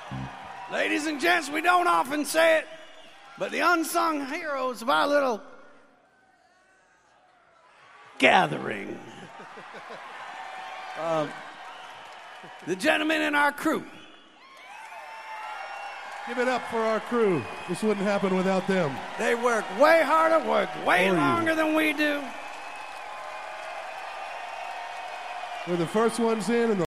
Ladies and gents, we don't often say it, but the unsung heroes of our little gathering. The gentlemen in our crew. Give it up for our crew. This wouldn't happen without them. They work way harder, work way longer than we do. We're the first ones in and the